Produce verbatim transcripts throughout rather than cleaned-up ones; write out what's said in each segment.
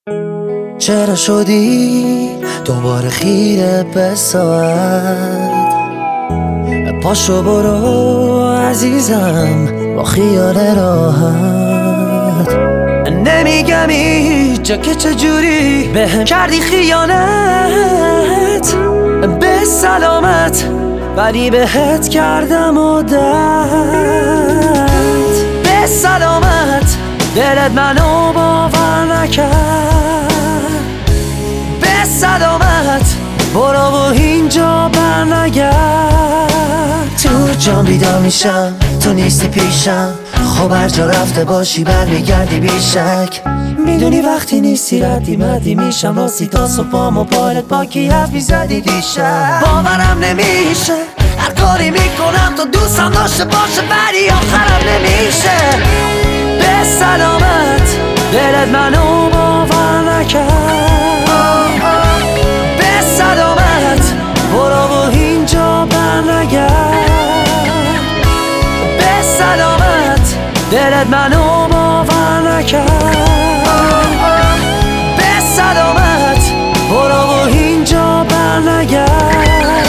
چرا شدی دوباره خیره به ساعت؟ پاشو برو عزیزم با خیال راحت. نمیگم اینجا که چجوری بهم کردی خیانت، به سلامت ولی بهت کردم عادت. به سلامت دلت منو باور نکرد، به سلامت برو و اینجا برنگرد. تو جام بیدار میشم تو نیستی پیشم، خب هر جا رفته باشی برمیگردی بیشک. میدونی وقتی نیستی ردی مدی میشم راستی تا صبحام و پالت با کی حرف میزدی دیشب. باورم نمیشه هر کاری میکنم تو دوستم داشته باشه ولی آخرم نمیشه. به سلامت دلت منو باور نکرد، به سلامت برو و اینجا برنگرد. به سلامت دلت منو باور نکرد، به سلامت برو و اینجا برنگرد.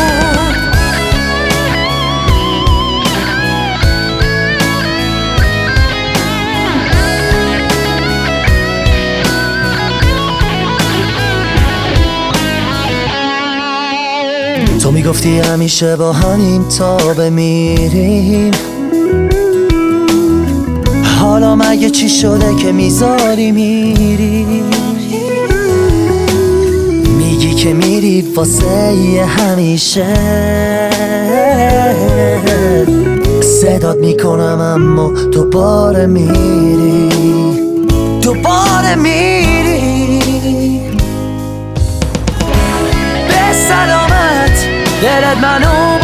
تو میگفتی همیشه با همین تا بمیریم، حالا مگه چی شده که میذاری میری؟ میگی که میری واسه همیشه، صدات میکنم اما دوباره میری، دوباره میری. به سلامت دلت منو